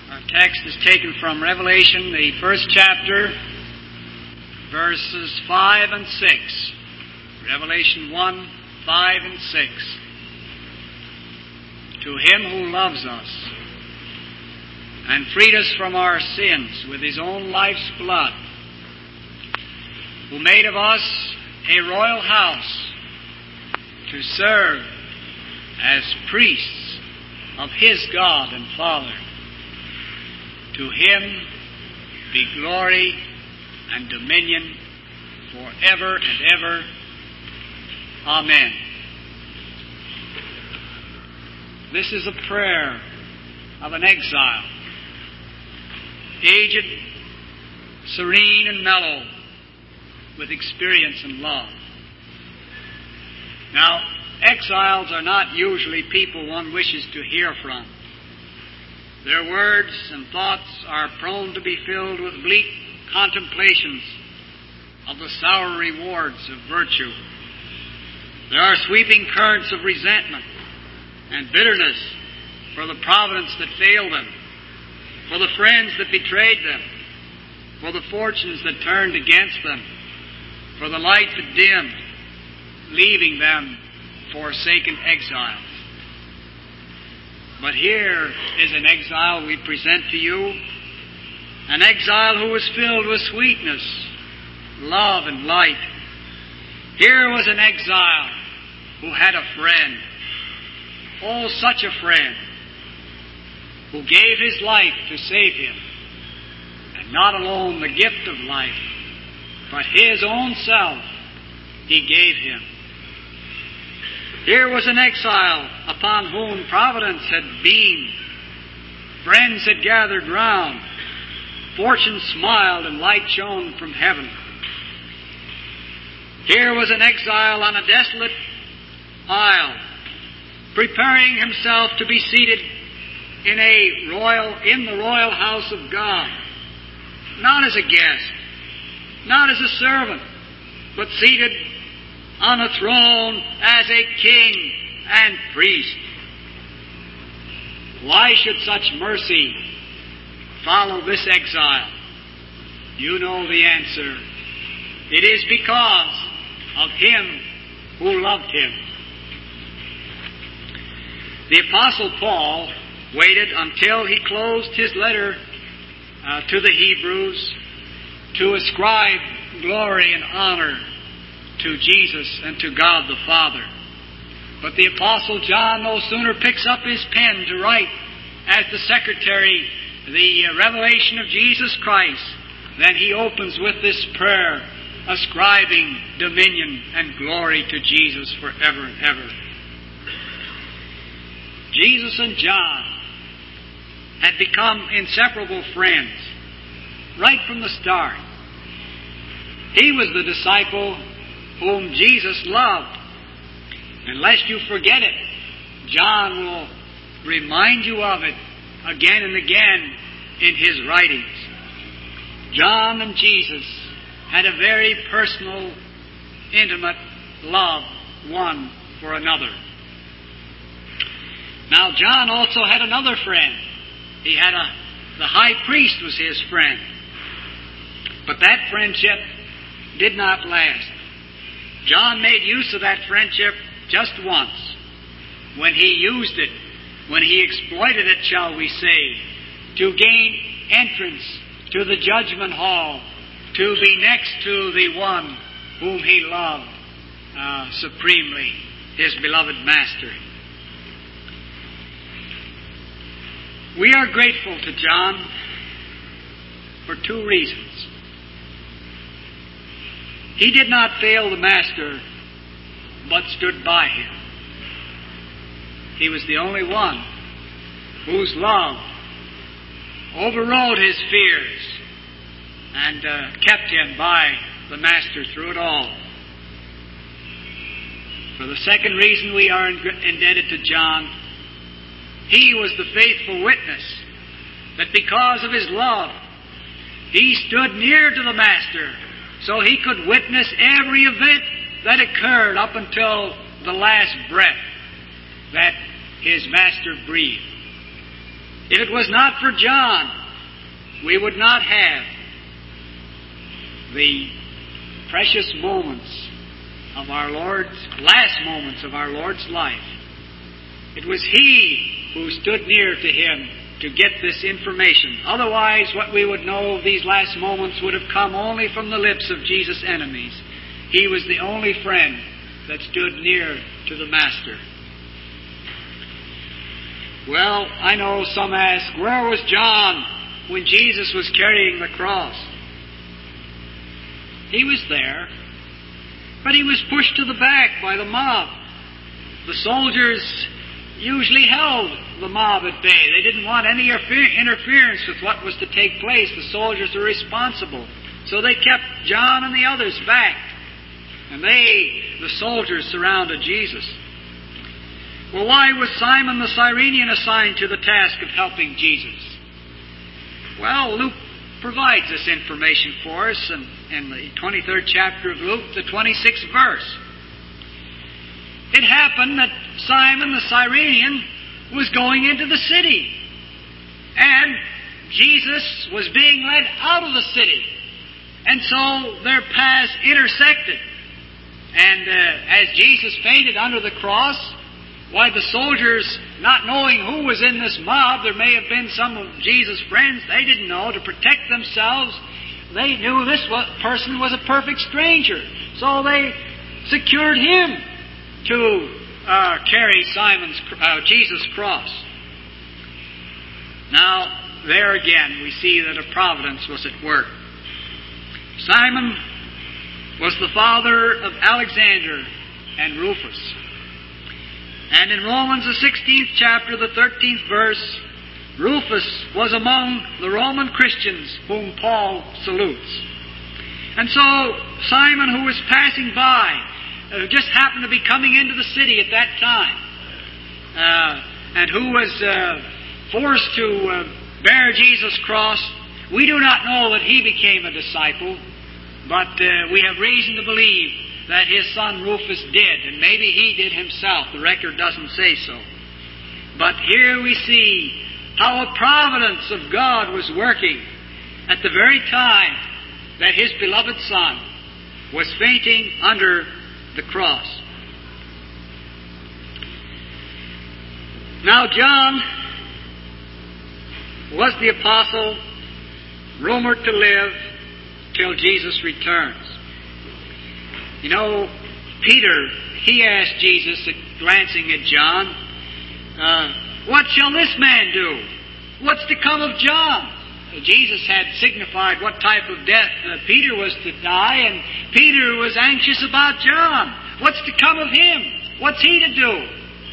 Our text is taken from Revelation, the first chapter, verses 5 and 6. Revelation 1, 5 and 6. To Him who loves us and freed us from our sins with His own life's blood, who made of us a royal house to serve as priests of His God and Father. To Him be glory and dominion forever and ever. Amen. This is a prayer of an exile, aged, serene, and mellow, with experience and love. Now, exiles are not usually people one wishes to hear from. Their words and thoughts are prone to be filled with bleak contemplations of the sour rewards of virtue. There are sweeping currents of resentment and bitterness for the providence that failed them, for the friends that betrayed them, for the fortunes that turned against them, for the light that dimmed, leaving them forsaken exiles. But here is an exile we present to you, an exile who was filled with sweetness, love, and light. Here was an exile who had a friend, oh, such a friend, who gave his life to save him, and not alone the gift of life, but his own self He gave him. Here was an exile upon whom providence had beamed, friends had gathered round, fortune smiled, and light shone from heaven. Here was an exile on a desolate isle, preparing himself to be seated in the royal house of God, not as a guest, not as a servant, but seated on a throne as a king and priest. Why should such mercy follow this exile? You know the answer. It is because of Him who loved him. The Apostle Paul waited until he closed his letter to the Hebrews to ascribe glory and honor to Jesus and to God the Father. But the Apostle John no sooner picks up his pen to write as the secretary the revelation of Jesus Christ than he opens with this prayer, ascribing dominion and glory to Jesus forever and ever. Jesus and John had become inseparable friends right from the start. He was the disciple whom Jesus loved. And lest you forget it, John will remind you of it again and again in his writings. John and Jesus had a very personal, intimate love one for another. Now, John also had another friend. He had the high priest was his friend. But that friendship did not last. John made use of that friendship just once, when he used it, when he exploited it, shall we say, to gain entrance to the judgment hall, to be next to the one whom he loved supremely, his beloved Master. We are grateful to John for two reasons. He did not fail the Master, but stood by him. He was the only one whose love overrode his fears and kept him by the Master through it all. For the second reason we are indebted to John, he was the faithful witness that because of his love, he stood near to the Master so he could witness every event that occurred up until the last breath that his Master breathed. If it was not for John, we would not have the precious moments of our Lord's, last moments of our Lord's life. It was He who stood near to Him to get this information. Otherwise, what we would know of these last moments would have come only from the lips of Jesus' enemies. He was the only friend that stood near to the Master. Well, I know some ask, where was John when Jesus was carrying the cross? He was there, but he was pushed to the back by the mob. The soldiers usually held the mob at bay. They didn't want any interference with what was to take place. The soldiers were responsible. So they kept John and the others back. And the soldiers, surrounded Jesus. Well, why was Simon the Cyrenian assigned to the task of helping Jesus? Well, Luke provides this information for us in the 23rd chapter of Luke, the 26th verse. It happened that Simon the Cyrenian was going into the city, and Jesus was being led out of the city. And so their paths intersected. And as Jesus fainted under the cross, why, the soldiers, not knowing who was in this mob, there may have been some of Jesus' friends, they didn't know, to protect themselves. They knew this person was a perfect stranger. So they secured him to carry Jesus' cross. Now, there again, we see that a providence was at work. Simon was the father of Alexander and Rufus. And in Romans, the 16th chapter, the 13th verse, Rufus was among the Roman Christians whom Paul salutes. And so Simon, who was passing by, just happened to be coming into the city at that time, and who was forced to bear Jesus' cross, we do not know that he became a disciple, but we have reason to believe that his son Rufus did, and maybe he did himself. The record doesn't say so. But here we see how a providence of God was working at the very time that His beloved Son was fainting under the cross. Now John was the apostle rumored to live till Jesus returns. You know, Peter, he asked Jesus, glancing at John, what shall this man do? What's to come of John? Jesus had signified what type of death Peter was to die, and Peter was anxious about John. What's to come of him? What's he to do?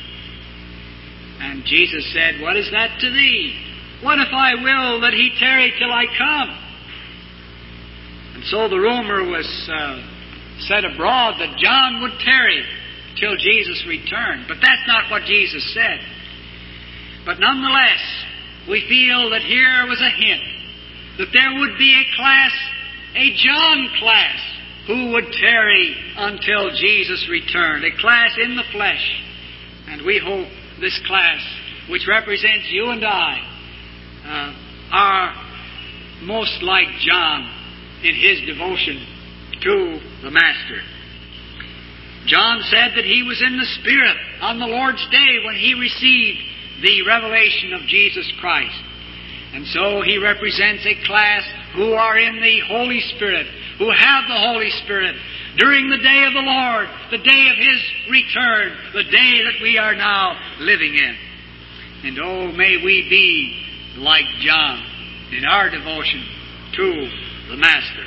And Jesus said, what is that to thee? What if I will that he tarry till I come? And so the rumor was said abroad that John would tarry till Jesus returned. But that's not what Jesus said. But nonetheless, we feel that here was a hint that there would be a class, a John class, who would tarry until Jesus returned, a class in the flesh. And we hope this class, which represents you and I, are most like John in his devotion to the Master. John said that he was in the Spirit on the Lord's day when he received the revelation of Jesus Christ. And so he represents a class who are in the Holy Spirit, who have the Holy Spirit during the day of the Lord, the day of His return, the day that we are now living in. And oh, may we be like John in our devotion to the Master.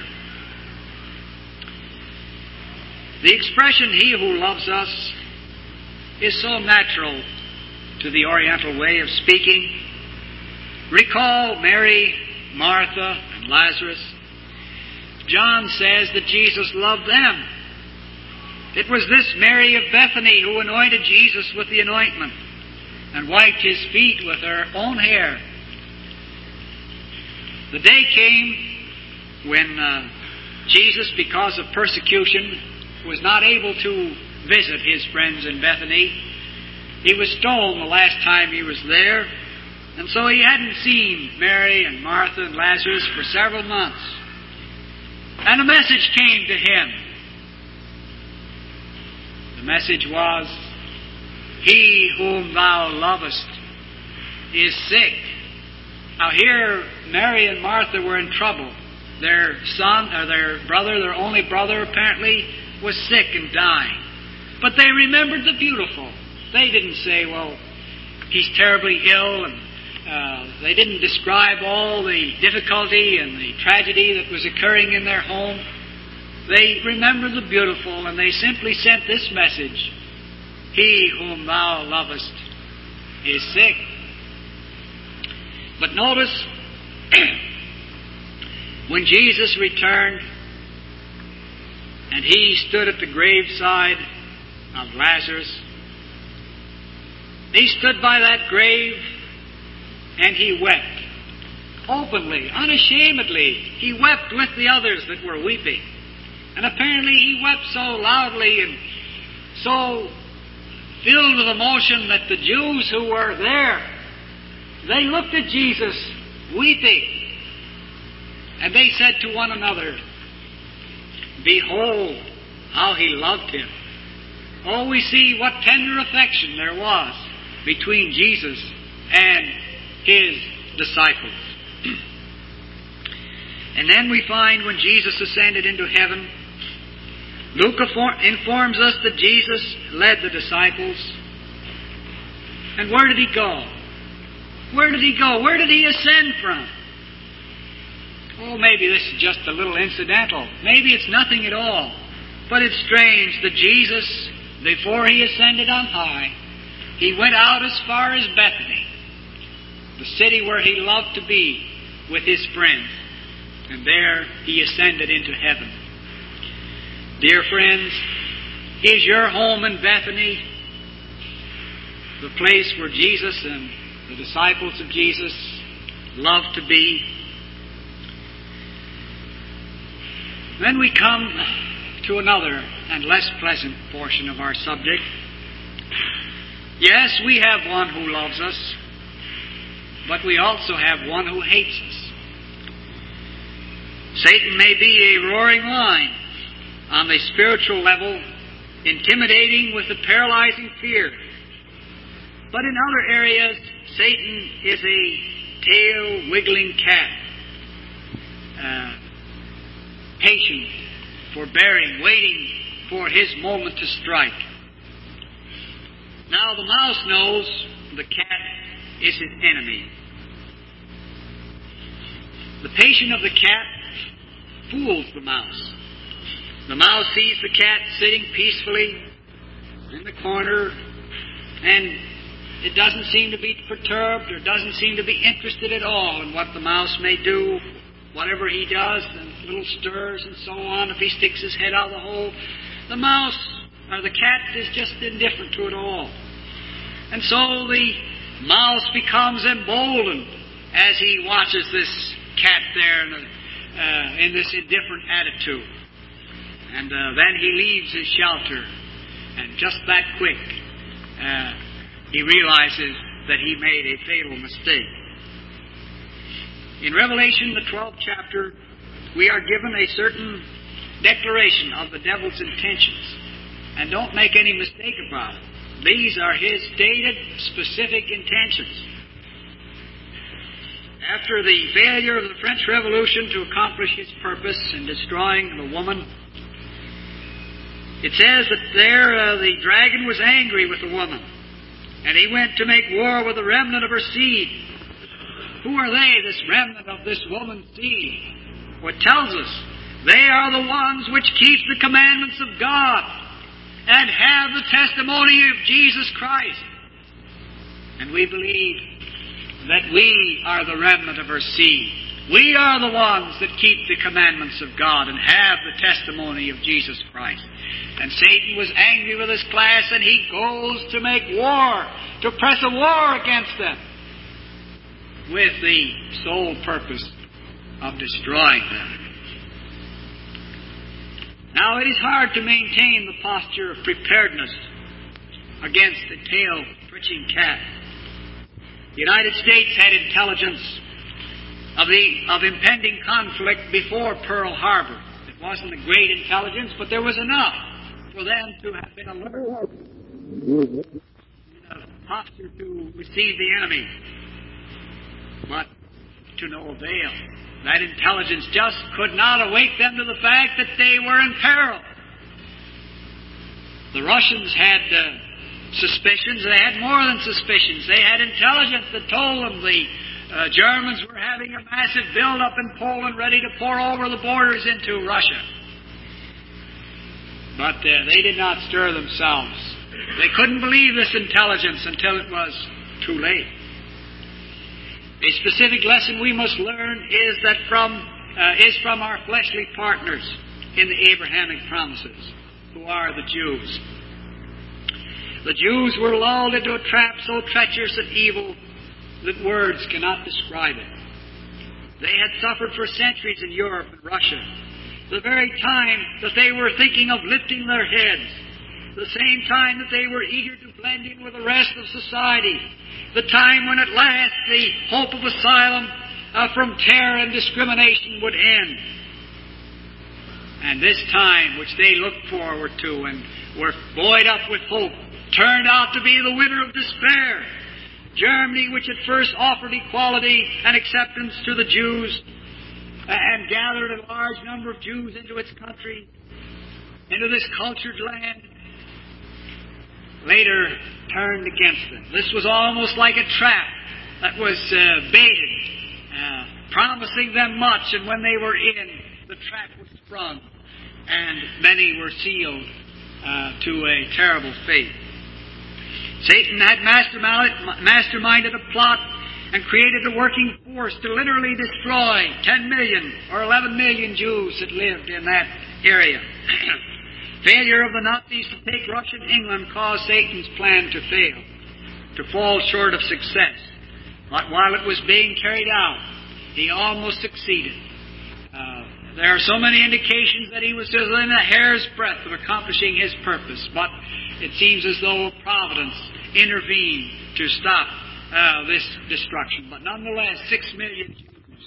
The expression, he who loves us, is so natural to the Oriental way of speaking. Recall Mary, Martha, and Lazarus. John says that Jesus loved them. It was this Mary of Bethany who anointed Jesus with the anointment and wiped His feet with her own hair. The day came when Jesus, because of persecution, was not able to visit His friends in Bethany. He was stoned the last time He was there. And so he hadn't seen Mary and Martha and Lazarus for several months. And a message came to him. The message was, "He whom thou lovest is sick." Now here, Mary and Martha were in trouble. Their son, or their brother, their only brother apparently, was sick and dying. But they remembered the beautiful. They didn't say, well, he's terribly ill, and they didn't describe all the difficulty and the tragedy that was occurring in their home. They remembered the beautiful, and they simply sent this message, "He whom thou lovest is sick." But notice, when Jesus returned and he stood at the graveside of Lazarus, he stood by that grave and he wept. Openly, unashamedly, he wept with the others that were weeping. And apparently he wept so loudly and so filled with emotion that the Jews who were there, they looked at Jesus weeping. And they said to one another, "Behold, how he loved him." Oh, we see what tender affection there was between Jesus and his disciples. And then we find when Jesus ascended into heaven, Luke informs us that Jesus led the disciples. And where did he go? Where did he go? Where did he ascend from? Oh, maybe this is just a little incidental. Maybe it's nothing at all. But it's strange that Jesus, before he ascended on high, he went out as far as Bethany, the city where he loved to be with his friends. And there he ascended into heaven. Dear friends, is your home in Bethany the place where Jesus and the disciples of Jesus loved to be? Then we come to another and less pleasant portion of our subject. Yes, we have one who loves us, but we also have one who hates us. Satan may be a roaring lion on the spiritual level, intimidating with a paralyzing fear. But in other areas, Satan is a tail-wiggling cat, patient, forbearing, waiting for his moment to strike. Now the mouse knows the cat is his enemy. The patience of the cat fools the mouse. The mouse sees the cat sitting peacefully in the corner, and it doesn't seem to be perturbed or doesn't seem to be interested at all in what the mouse may do, whatever he does, and little stirs and so on. If he sticks his head out of the hole, the mouse or the cat is just indifferent to it all. And so the mouse becomes emboldened as he watches this cat there in this indifferent attitude. And then he leaves his shelter, and just that quick, he realizes that he made a fatal mistake. In Revelation, the 12th chapter, we are given a certain declaration of the devil's intentions. And don't make any mistake about it. These are his stated, specific intentions. After the failure of the French Revolution to accomplish his purpose in destroying the woman, it says that there the dragon was angry with the woman, and he went to make war with the remnant of her seed. Who are they, this remnant of this woman's seed? Well, it tells us they are the ones which keep the commandments of God and have the testimony of Jesus Christ. And we believe that we are the remnant of her seed. We are the ones that keep the commandments of God and have the testimony of Jesus Christ. And Satan was angry with his class, and he goes to make war, to press a war against them, with the sole purpose of destroying them. Now, it is hard to maintain the posture of preparedness against the tail-twitching cat. The United States had intelligence of impending conflict before Pearl Harbor. It wasn't a great intelligence, but there was enough for them to have been alert in a posture to receive the enemy, but to no avail. That intelligence just could not awake them to the fact that they were in peril. The Russians had suspicions. They had more than suspicions. They had intelligence that told them the Germans were having a massive build-up in Poland ready to pour over the borders into Russia. But they did not stir themselves. They couldn't believe this intelligence until it was too late. A specific lesson we must learn is from our fleshly partners in the Abrahamic promises, who are the Jews. The Jews were lulled into a trap so treacherous and evil that words cannot describe it. They had suffered for centuries in Europe and Russia, the very time that they were thinking of lifting their heads, the same time that they were eager to blend in with the rest of society, the time when at last the hope of asylum from terror and discrimination would end. And this time, which they looked forward to and were buoyed up with hope, turned out to be the winter of despair. Germany, which at first offered equality and acceptance to the Jews and gathered a large number of Jews into its country, into this cultured land, later turned against them. This was almost like a trap that was baited, promising them much, and when they were in, the trap was sprung, and many were sealed to a terrible fate. Satan had masterminded a plot and created a working force to literally destroy 10 million or 11 million Jews that lived in that area. Failure of the Nazis to take Russia and England caused Satan's plan to fail, to fall short of success. But while it was being carried out, he almost succeeded. There are so many indications that he was within a hair's breadth of accomplishing his purpose, but it seems as though Providence intervened to stop this destruction. But nonetheless, 6 million Jews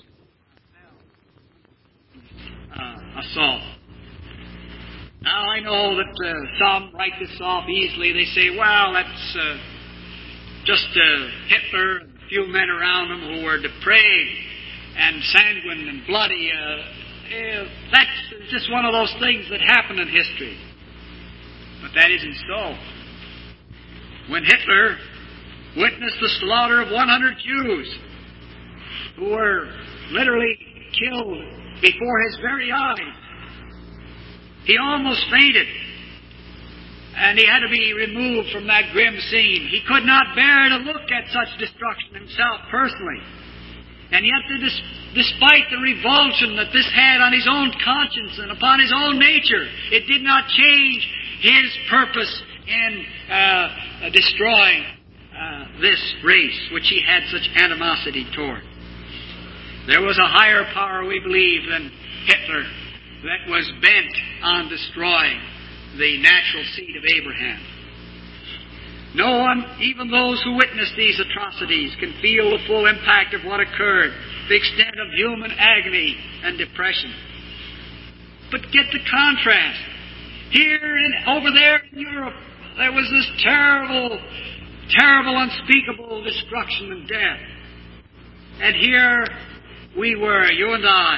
assault. Now I know that some write this off easily. They say, well, that's just Hitler and a few men around him who were depraved and sanguine and bloody. That's just one of those things that happen in history. But that isn't so. When Hitler witnessed the slaughter of 100 Jews who were literally killed before his very eyes, he almost fainted. And he had to be removed from that grim scene. He could not bear to look at such destruction himself personally. And yet, despite the revulsion that this had on his own conscience and upon his own nature, it did not change his purpose in destroying this race, which he had such animosity toward. There was a higher power, we believe, than Hitler that was bent on destroying the natural seed of Abraham. No one, even those who witnessed these atrocities, can feel the full impact of what occurred, the extent of human agony and depression. But get the contrast. Here and over there in Europe, there was this terrible, unspeakable destruction and death. And here we were, you and I.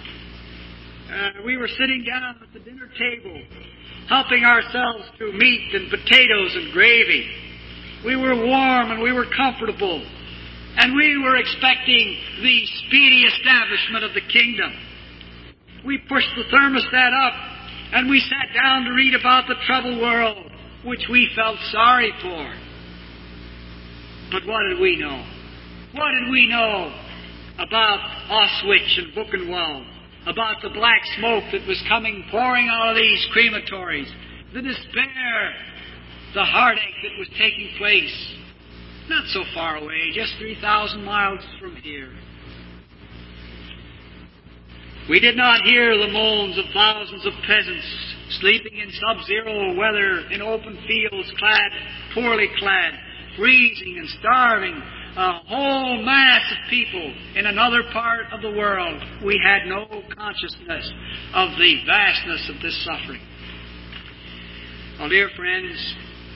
We were sitting down at the dinner table, helping ourselves to meat and potatoes and gravy. We were warm and we were comfortable. And we were expecting the speedy establishment of the kingdom. We pushed the thermostat up and we sat down to read about the troubled world, which we felt sorry for. But what did we know? What did we know about Auschwitz and Buchenwald? About the black smoke that was pouring out of these crematories, the despair, the heartache that was taking place, not so far away, just 3,000 miles from here. We did not hear the moans of thousands of peasants sleeping in sub-zero weather in open fields, poorly clad, freezing and starving, a whole mass of people in another part of the world, we had no consciousness of the vastness of this suffering. Well, dear friends,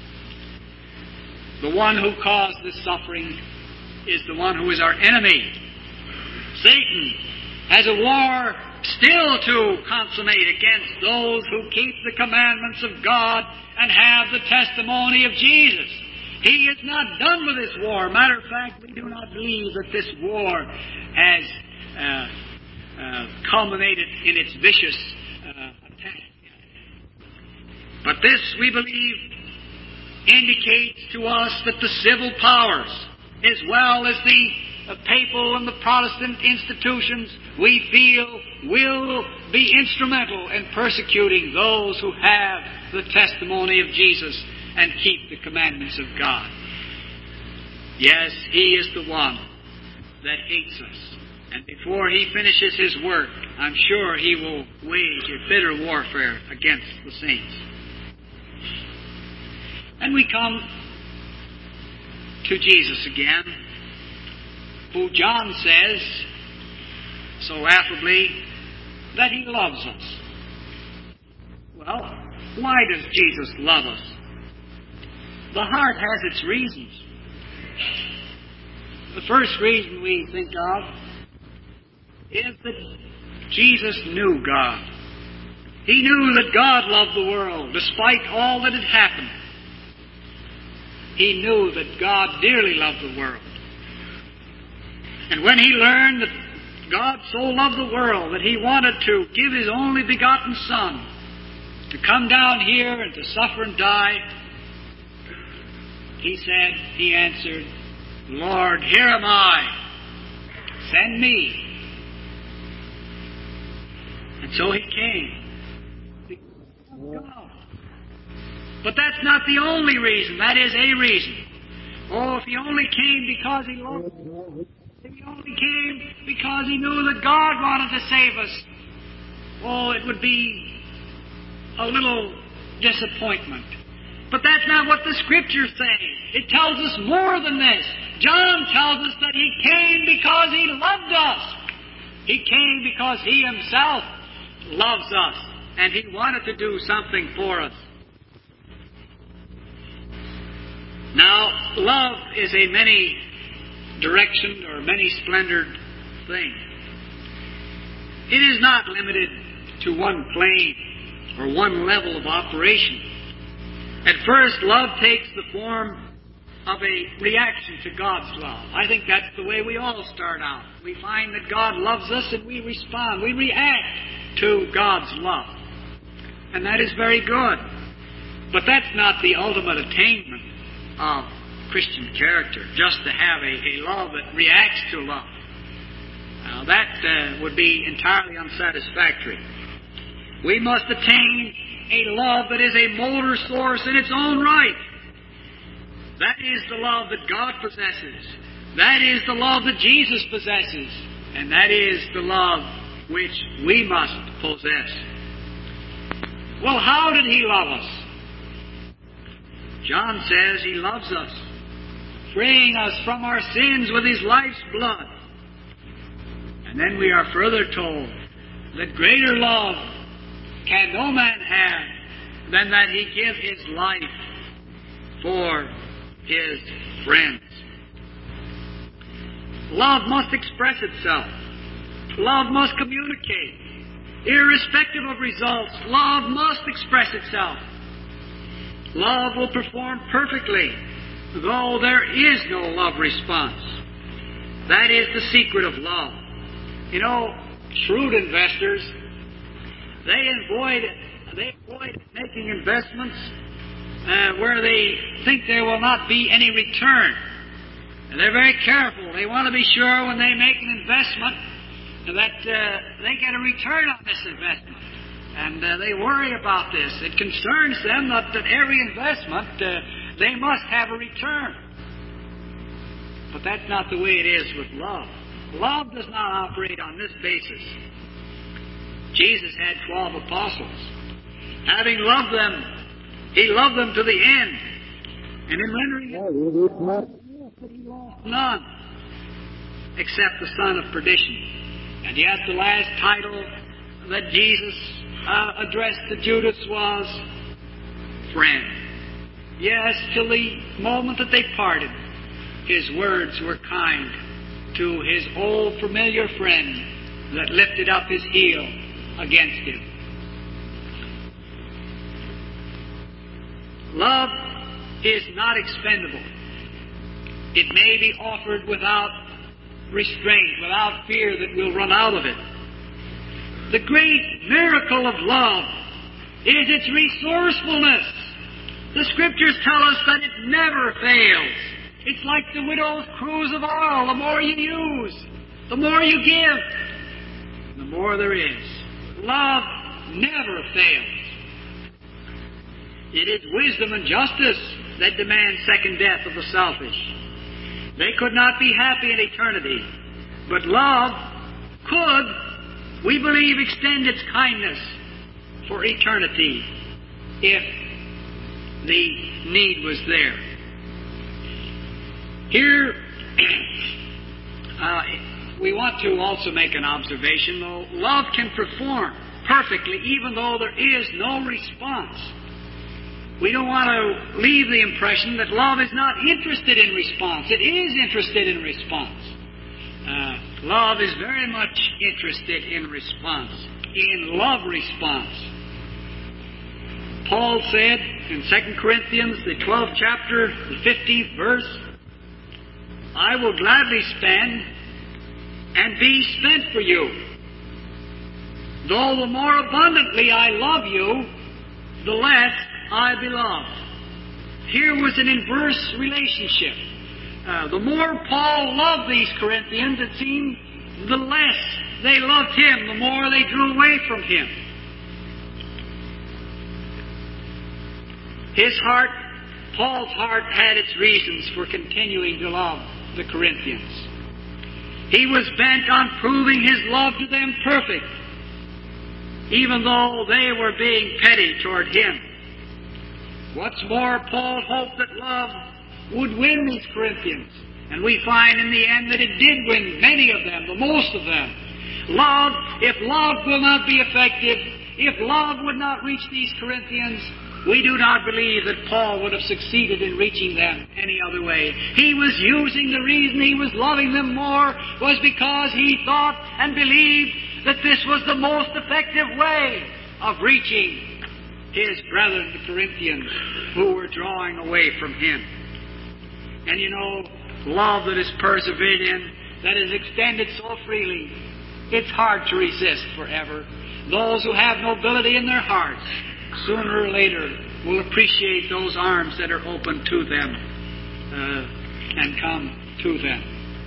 the one who caused this suffering is the one who is our enemy. Satan has a war still to consummate against those who keep the commandments of God and have the testimony of Jesus. He is not done with this war. Matter of fact, we do not believe that this war has culminated in its vicious attack. But this, we believe, indicates to us that the civil powers, as well as the papal and the Protestant institutions, we feel will be instrumental in persecuting those who have the testimony of Jesus and keep the commandments of God. Yes, He is the one that hates us. And before He finishes His work, I'm sure He will wage a bitter warfare against the saints. And we come to Jesus again, who John says so affably that He loves us. Well, why does Jesus love us? The heart has its reasons. The first reason we think of is that Jesus knew God. He knew that God loved the world despite all that had happened. He knew that God dearly loved the world. And when He learned that God so loved the world that He wanted to give His only begotten Son to come down here and to suffer and die, He answered, Lord, here am I. Send me. And so He came. God. But that's not the only reason. That is a reason. Oh, if He only came because He loved us, if He only came because He knew that God wanted to save us, oh, it would be a little disappointment. But that's not what the Scriptures say. It tells us more than this. John tells us that He came because He loved us. He came because He Himself loves us, and He wanted to do something for us. Now, love is a many-directioned or many-splendored thing. It is not limited to one plane or one level of operation. At first, love takes the form of a reaction to God's love. I think that's the way we all start out. We find that God loves us and we respond. We react to God's love. And that is very good. But that's not the ultimate attainment of Christian character, just to have a love that reacts to love. Now that would be entirely unsatisfactory. We must attain a love that is a motor source in its own right. That is the love that God possesses. That is the love that Jesus possesses. And that is the love which we must possess. Well, how did He love us? John says He loves us, freeing us from our sins with His life's blood. And then we are further told that greater love can no man have than that He give His life for His friends. Love must express itself. Love must communicate. Irrespective of results, love must express itself. Love will perform perfectly, though there is no love response. That is the secret of love. You know, shrewd investors, they avoid making investments where they think there will not be any return. And they're very careful. They want to be sure when they make an investment that they get a return on this investment. And they worry about this. It concerns them that every investment, they must have a return. But that's not the way it is with love. Love does not operate on this basis. Jesus had 12 apostles. Having loved them, He loved them to the end. And in rendering that he lost none except the son of perdition. And yet the last title that Jesus addressed to Judas was friend. Yes, till the moment that they parted, his words were kind to his old familiar friend that lifted up his heel against him. Love is not expendable. It may be offered without restraint, without fear that we'll run out of it. The great miracle of love is its resourcefulness. The Scriptures tell us that it never fails. It's like the widow's cruse of oil. The more you use, the more you give, the more there is. Love never fails. It is wisdom and justice that demand second death of the selfish. They could not be happy in eternity, but love could, we believe, extend its kindness for eternity if the need was there. Here, we want to also make an observation, though love can perform perfectly even though there is no response. We don't want to leave the impression that love is not interested in response. It is interested in response. Love is very much interested in response, in love response. Paul said in 2 Corinthians, the 12th chapter, the 15th verse, I will gladly spend and be spent for you. Though the more abundantly I love you, the less I beloved. Here was an inverse relationship. The more Paul loved these Corinthians, it seemed, the less they loved him, the more they drew away from him. His heart, Paul's heart, had its reasons for continuing to love the Corinthians. He was bent on proving his love to them perfect, even though they were being petty toward him. What's more, Paul hoped that love would win these Corinthians. And we find in the end that it did win many of them, the most of them. Love, if love will not be effective, if love would not reach these Corinthians, we do not believe that Paul would have succeeded in reaching them any other way. He was using the reason he was loving them more was because he thought and believed that this was the most effective way of reaching his brethren, the Corinthians, who were drawing away from him. And you know, love that is persevered in, that is extended so freely, it's hard to resist forever. Those who have nobility in their hearts, sooner or later, will appreciate those arms that are open to them and come to them.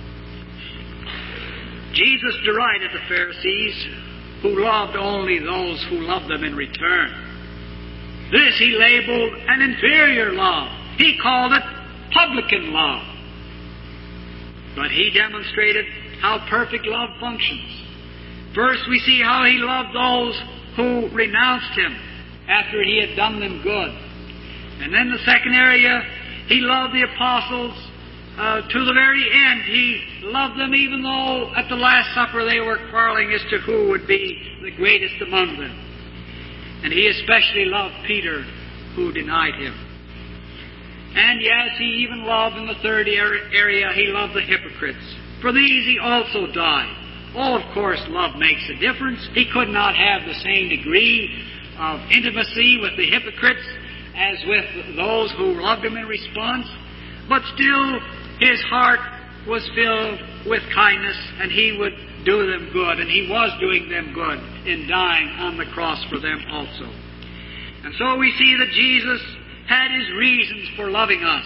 Jesus derided the Pharisees who loved only those who loved them in return. This he labeled an inferior love. He called it publican love. But he demonstrated how perfect love functions. First, we see how he loved those who renounced him after he had done them good. And then the second area, he loved the apostles to the very end. He loved them even though at the Last Supper they were quarreling as to who would be the greatest among them. And he especially loved Peter, who denied him. And yes, he even loved in the third area, he loved the hypocrites. For these he also died. Oh, of course, love makes a difference. He could not have the same degree of intimacy with the hypocrites as with those who loved him in response. But still, his heart was filled with kindness, and he would do them good, and he was doing them good in dying on the cross for them also. And so we see that Jesus had his reasons for loving us.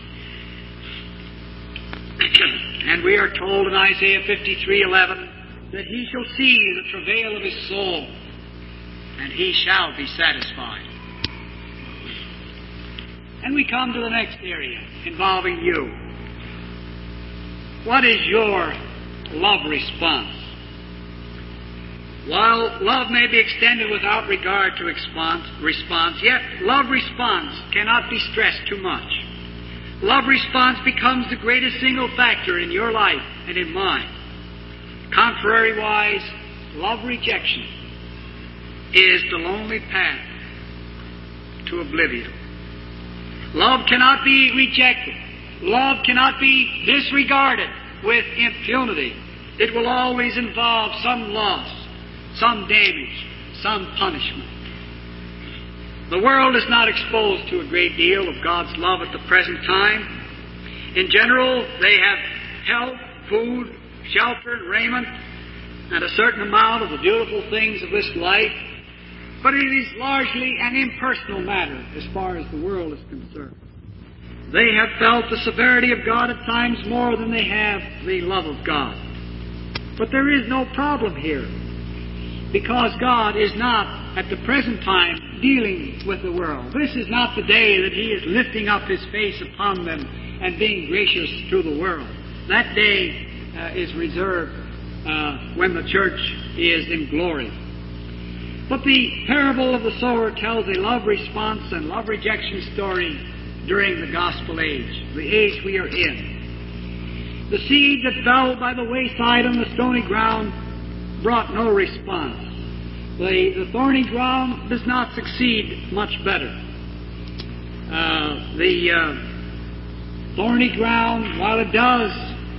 And we are told in Isaiah 53:11 that he shall see the travail of his soul, and he shall be satisfied. And we come to the next area involving you. What is your love response? While love may be extended without regard to response, yet love response cannot be stressed too much. Love response becomes the greatest single factor in your life and in mine. Contrariwise, love rejection is the lonely path to oblivion. Love cannot be rejected. Love cannot be disregarded with impunity. It will always involve some loss, some damage, some punishment. The world is not exposed to a great deal of God's love at the present time. In general, they have health, food, shelter, and raiment, and a certain amount of the beautiful things of this life. But it is largely an impersonal matter as far as the world is concerned. They have felt the severity of God at times more than they have the love of God. But there is no problem here, because God is not, at the present time, dealing with the world. This is not the day that He is lifting up His face upon them and being gracious to the world. That day is reserved when the church is in glory. But the parable of the sower tells a love response and love rejection story during the gospel age, the age we are in. The seed that fell by the wayside on the stony ground brought no response. The thorny ground does not succeed much better. The thorny ground, while it does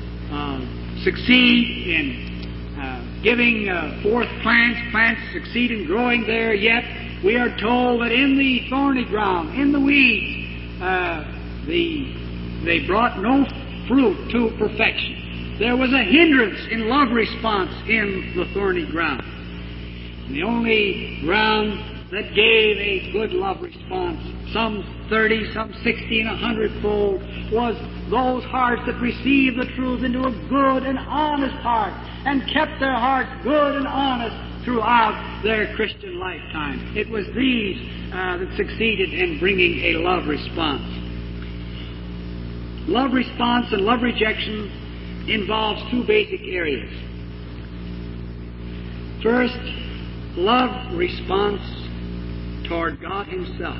succeed in giving forth plants succeed in growing there, yet we are told that in the thorny ground, in the weeds, they brought no fruit to perfection. There was a hindrance in love response in the thorny ground. And the only ground that gave a good love response, some 30, some 60, and 100-fold, was those hearts that received the truth into a good and honest heart and kept their hearts good and honest throughout their Christian lifetime. It was these that succeeded in bringing a love response. Love response and love rejection involves two basic areas. First, love response toward God Himself.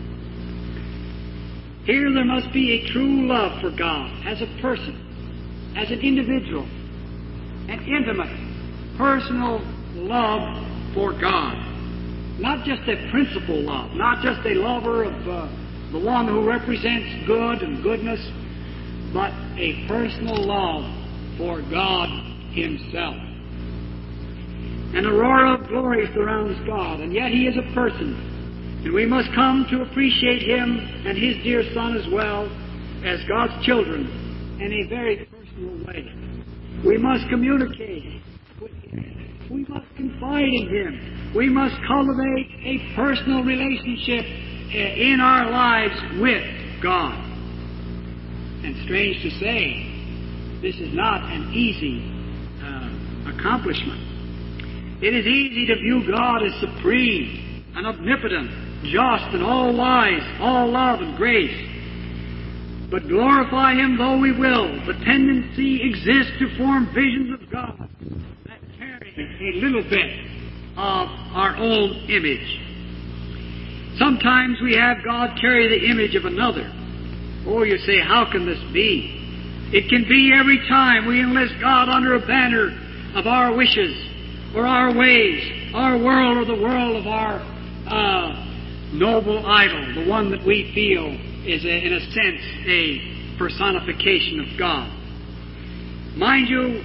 Here there must be a true love for God as a person, as an individual, an intimate, personal love for God. Not just a principal love, not just a lover of the one who represents good and goodness, but a personal love for God Himself. An aurora of glory surrounds God, and yet He is a person. And we must come to appreciate Him and His dear Son as well as God's children in a very personal way. We must communicate with Him. We must confide in Him. We must cultivate a personal relationship in our lives with God. And strange to say, this is not an easy accomplishment. It is easy to view God as supreme and omnipotent, just and all wise, all love and grace. But glorify Him though we will, the tendency exists to form visions of God that carry a little bit of our own image. Sometimes we have God carry the image of another. Oh, you say, how can this be? It can be every time we enlist God under a banner of our wishes, or our ways, our world, or the world of our noble idol, the one that we feel is, in a sense, a personification of God. Mind you,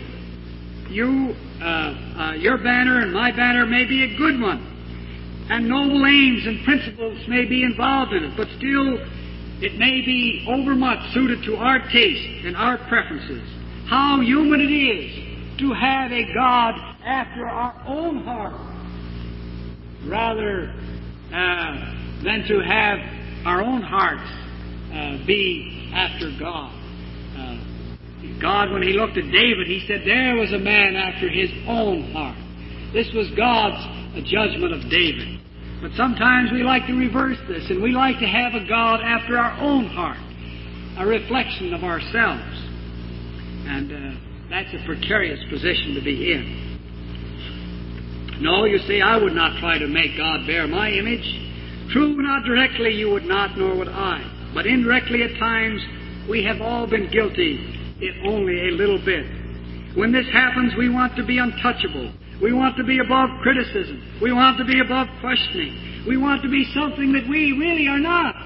your banner and my banner may be a good one, and noble aims and principles may be involved in it, but still it may be overmuch suited to our taste and our preferences. How human it is to have a God after our own heart, rather than to have our own hearts be after God. God, when He looked at David, He said, there was a man after His own heart. This was God's judgment of David. But sometimes we like to reverse this, and we like to have a God after our own heart, a reflection of ourselves. And that's a precarious position to be in. No, you see, I would not try to make God bear my image. True, not directly you would not, nor would I. But indirectly at times We have all been guilty, if only a little bit. When this happens, we want to be untouchable. We want to be above criticism. We want to be above questioning. We want to be something that we really are not.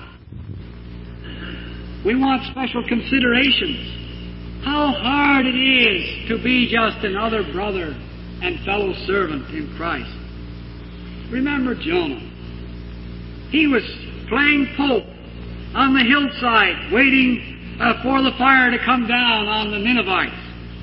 We want special considerations. How hard it is to be just another brother and fellow servant in Christ. Remember Jonah. He was playing Pope on the hillside, waiting for the fire to come down on the Ninevites.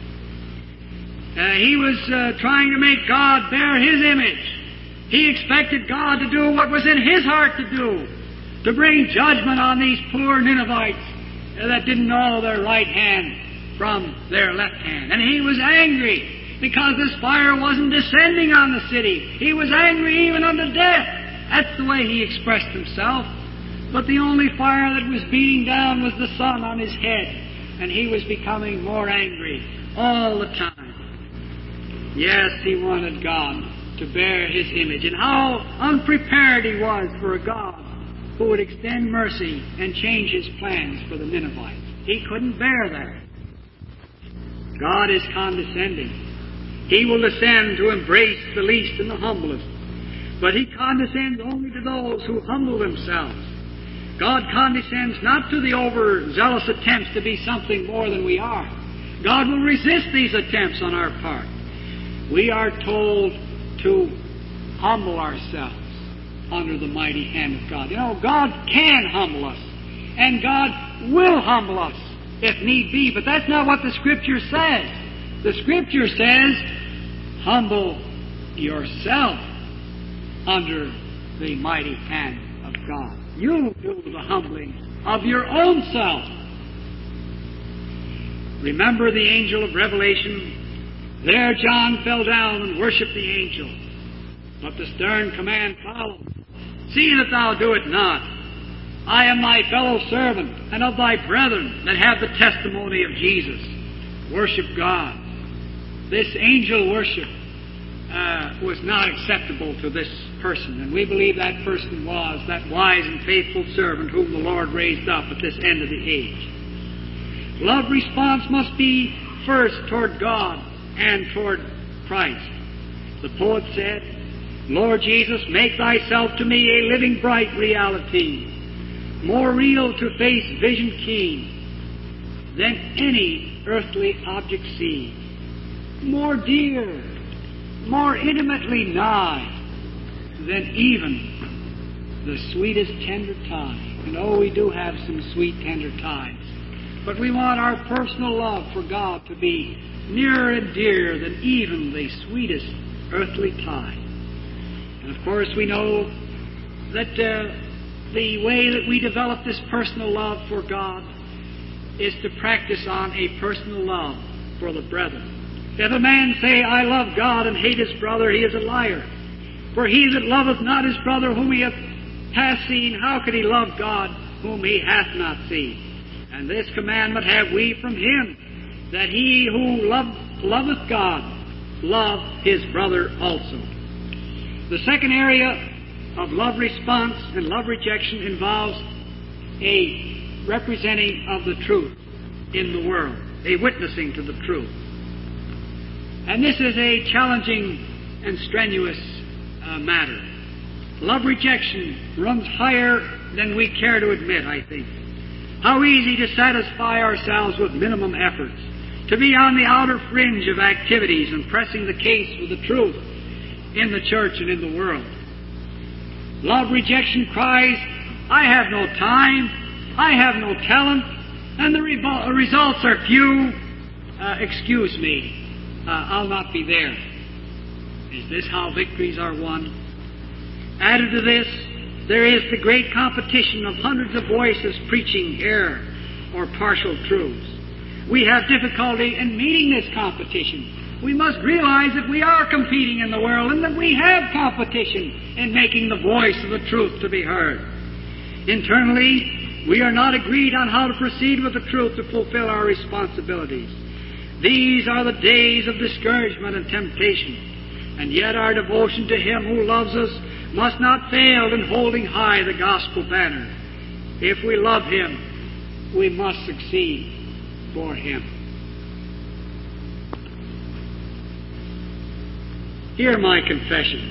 He was trying to make God bear His image. He expected God to do what was in His heart to do, to bring judgment on these poor Ninevites that didn't know their right hand from their left hand. And he was angry because this fire wasn't descending on the city. He was angry even unto death. That's the way he expressed himself. But the only fire that was beating down was the sun on his head, and he was becoming more angry all the time. Yes, he wanted God to bear His image, and how unprepared he was for a God who would extend mercy and change His plans for the Ninevites. He couldn't bear that. God is condescending. He will descend to embrace the least and the humblest. But He condescends only to those who humble themselves. God condescends not to the overzealous attempts to be something more than we are. God will resist these attempts on our part. We are told to humble ourselves under the mighty hand of God. You know, God can humble us, and God will humble us if need be, but that's not what the Scripture says. The Scripture says, humble yourself under the mighty hand of God. You do the humbling of your own self. Remember the angel of Revelation. There John fell down and worshipped the angel. But the stern command followed. See that thou do it not. I am thy fellow servant and of thy brethren that have the testimony of Jesus. Worship God. This angel worship was not acceptable to this person, and we believe that person was that wise and faithful servant whom the Lord raised up at this end of the age. Love response must be first toward God and toward Christ. The poet said, Lord Jesus, make Thyself to me a living bright reality, more real to face vision keen than any earthly object seen, more dear, more intimately nigh than even the sweetest tender tie. And oh, we do have some sweet tender ties. But we want our personal love for God to be nearer and dearer than even the sweetest earthly tie. And of course we know that the way that we develop this personal love for God is to practice on a personal love for the brethren. If a man say, I love God, and hate his brother, he is a liar. For he that loveth not his brother whom he hath seen, how could he love God whom he hath not seen? And this commandment have we from him, that he who loveth God, love his brother also. The second area of love response and love rejection involves a representing of the truth in the world, a witnessing to the truth. And this is a challenging and strenuous matter. Love rejection runs higher than we care to admit, I think. How easy to satisfy ourselves with minimum efforts, to be on the outer fringe of activities and pressing the case for the truth in the church and in the world. Love rejection cries, I have no time, I have no talent, and the results are few. Excuse me. I'll not be there. Is this how victories are won? Added to this, there is the great competition of hundreds of voices preaching error or partial truths. We have difficulty in meeting this competition. We must realize that we are competing in the world and that we have competition in making the voice of the truth to be heard. Internally, we are not agreed on how to proceed with the truth to fulfill our responsibilities. These are the days of discouragement and temptation, and yet our devotion to Him who loves us must not fail in holding high the gospel banner. If we love Him, we must succeed for Him. Hear my confession.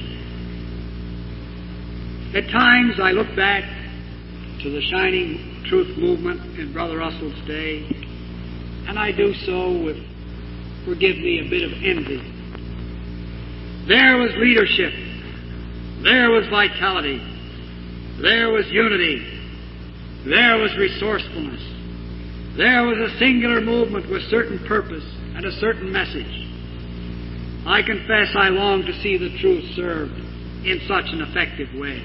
At times I look back to the shining truth movement in Brother Russell's day, and I do so with, forgive me, a bit of envy. There was leadership. There was vitality. There was unity. There was resourcefulness. There was a singular movement with certain purpose and a certain message. I confess I long to see the truth served in such an effective way.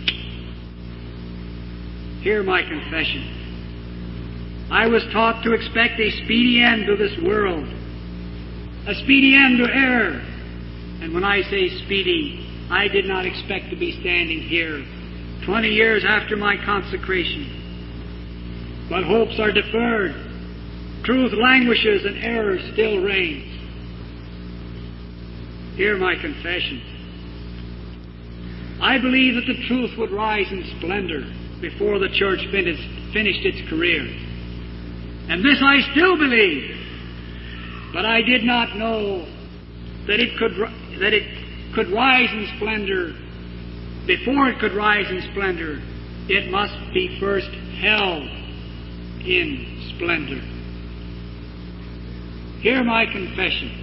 Hear my confession. I was taught to expect a speedy end to this world, a speedy end to error. And when I say speedy, I did not expect to be standing here 20 years after my consecration. But hopes are deferred. Truth languishes and error still reigns. Hear my confession. I believe that the truth would rise in splendor before the church finished its career. And this I still believe. But I did not know that it could rise in splendor. Before it could rise in splendor, it must be first held in splendor. Hear my confession.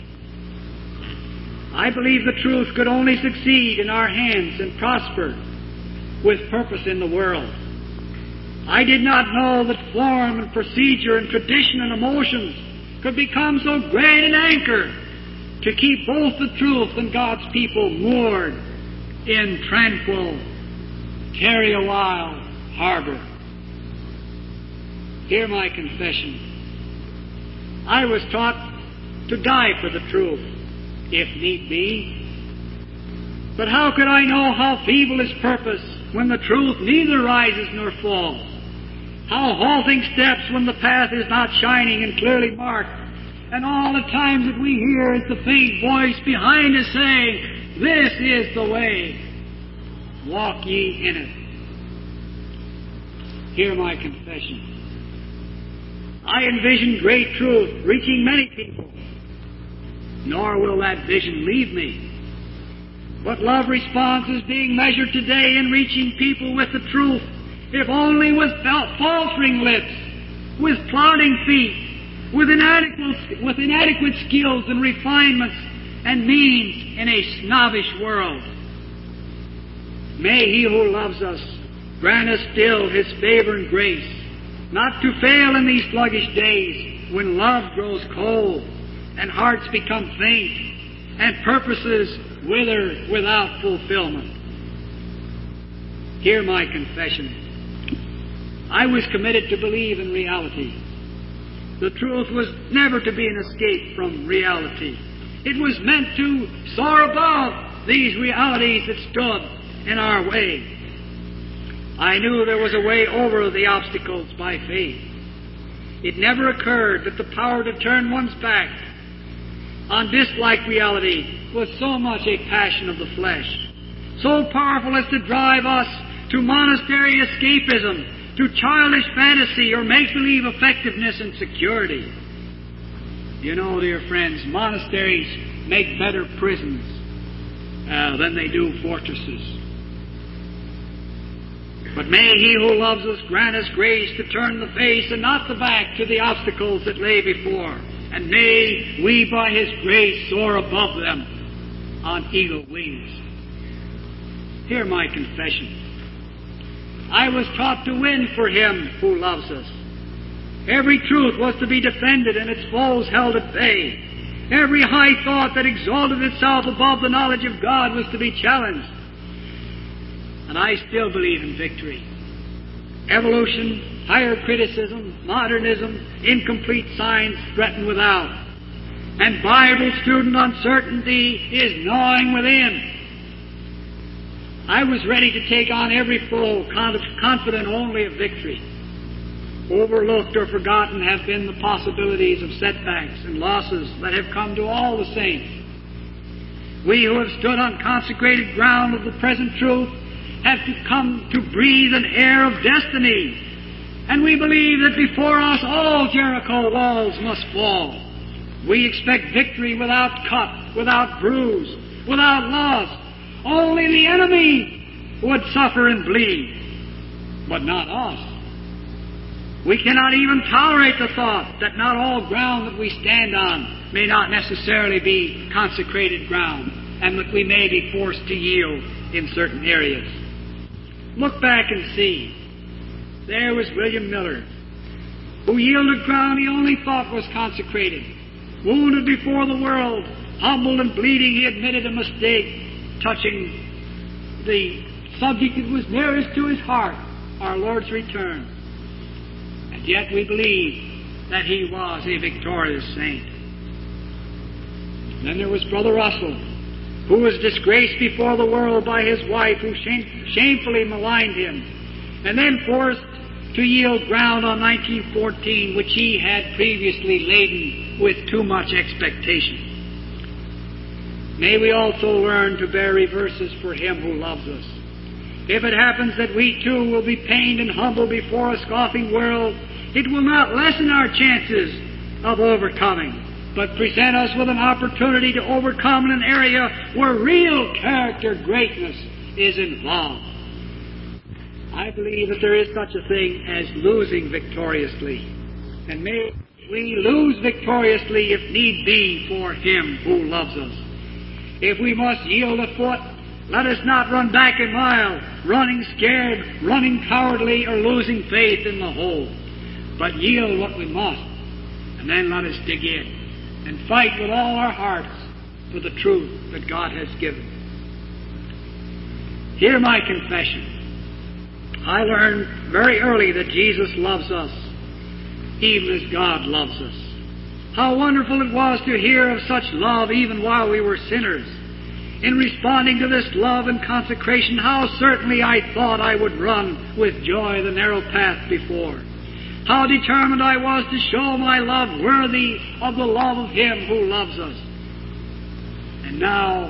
I believe the truth could only succeed in our hands and prosper with purpose in the world. I did not know that form and procedure and tradition and emotions could become so great an anchor to keep both the truth and God's people moored in tranquil, tarry-a-while harbor. Hear my confession. I was taught to die for the truth, if need be. But how could I know how feeble is purpose when the truth neither rises nor falls? How halting steps when the path is not shining and clearly marked, and all the times that we hear is the faint voice behind us saying, "This is the way, walk ye in it." Hear my confession. I envision great truth reaching many people, nor will that vision leave me. But love response is being measured today in reaching people with the truth, if only with faltering lips, with plodding feet, with inadequate skills and refinements and means in a snobbish world. May He who loves us grant us still His favor and grace, not to fail in these sluggish days when love grows cold and hearts become faint and purposes wither without fulfillment. Hear my confession. I was committed to believe in reality. The truth was never to be an escape from reality. It was meant to soar above these realities that stood in our way. I knew there was a way over the obstacles by faith. It never occurred that the power to turn one's back on disliked reality was so much a passion of the flesh, so powerful as to drive us to monastery escapism, to childish fantasy or make-believe effectiveness and security. You know, dear friends, monasteries make better prisons than they do fortresses. But may He who loves us grant us grace to turn the face and not the back to the obstacles that lay before. And may we by His grace soar above them on eagle wings. Hear my confession. I was taught to win for Him who loves us. Every truth was to be defended and its foes held at bay. Every high thought that exalted itself above the knowledge of God was to be challenged. And I still believe in victory. Evolution, higher criticism, modernism, incomplete science threaten without. And Bible student uncertainty is gnawing within. I was ready to take on every foe, confident only of victory. Overlooked or forgotten have been the possibilities of setbacks and losses that have come to all the saints. We who have stood on consecrated ground of the present truth have to come to breathe an air of destiny. And we believe that before us all Jericho walls must fall. We expect victory without cut, without bruise, without loss. Only the enemy would suffer and bleed, but not us. We cannot even tolerate the thought that not all ground that we stand on may not necessarily be consecrated ground, and that we may be forced to yield in certain areas. Look back and see. There was William Miller, who yielded ground he only thought was consecrated. Wounded before the world, humbled and bleeding, he admitted a mistake touching the subject that was nearest to his heart, our Lord's return. And yet we believe that he was a victorious saint. Then there was Brother Russell, who was disgraced before the world by his wife, who shamefully maligned him, and then forced to yield ground on 1914, which he had previously laden with too much expectation. May we also learn to bear reverses for Him who loves us. If it happens that we too will be pained and humbled before a scoffing world, it will not lessen our chances of overcoming, but present us with an opportunity to overcome in an area where real character greatness is involved. I believe that there is such a thing as losing victoriously. And may we lose victoriously if need be for Him who loves us. If we must yield a foot, let us not run back a mile, running scared, running cowardly, or losing faith in the whole. But yield what we must, and then let us dig in and fight with all our hearts for the truth that God has given. Hear my confession. I learned very early that Jesus loves us, even as God loves us. How wonderful it was to hear of such love even while we were sinners. In responding to this love and consecration, how certainly I thought I would run with joy the narrow path before. How determined I was to show my love worthy of the love of Him who loves us. And now,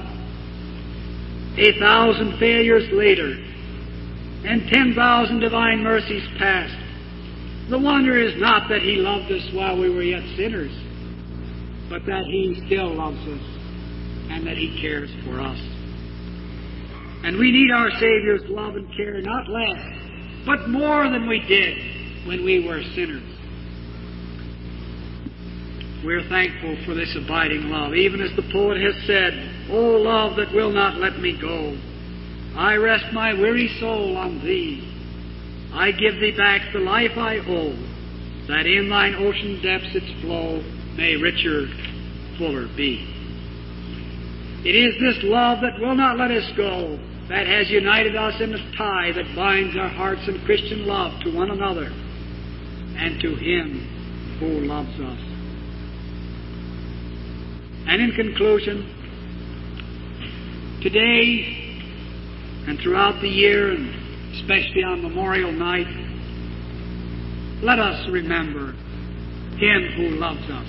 1,000 failures later, and 10,000 divine mercies past, the wonder is not that He loved us while we were yet sinners, but that He still loves us and that He cares for us. And we need our Savior's love and care not less, but more than we did when we were sinners. We're thankful for this abiding love, even as the poet has said, "O love that will not let me go, I rest my weary soul on Thee. I give Thee back the life I owe, that in Thine ocean depths its flow may richer, fuller be." It is this love that will not let us go that has united us in a tie that binds our hearts in Christian love to one another and to Him who loves us. And in conclusion, today and throughout the year, and especially on Memorial Night, let us remember Him who loves us.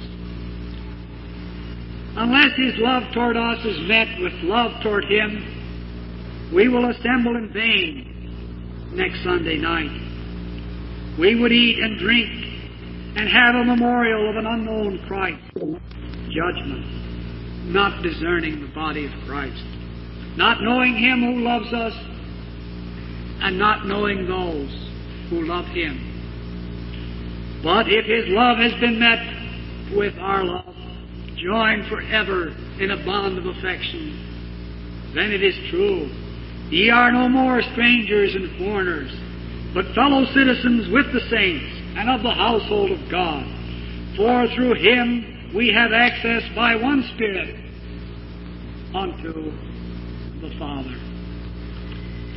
Unless His love toward us is met with love toward Him, we will assemble in vain next Sunday night. We would eat and drink and have a memorial of an unknown Christ. Judgment, not discerning the body of Christ, not knowing Him who loves us, and not knowing those who love Him. But if His love has been met with our love, joined forever in a bond of affection, then it is true, ye are no more strangers and foreigners, but fellow citizens with the saints and of the household of God. For through Him we have access by one Spirit unto the Father.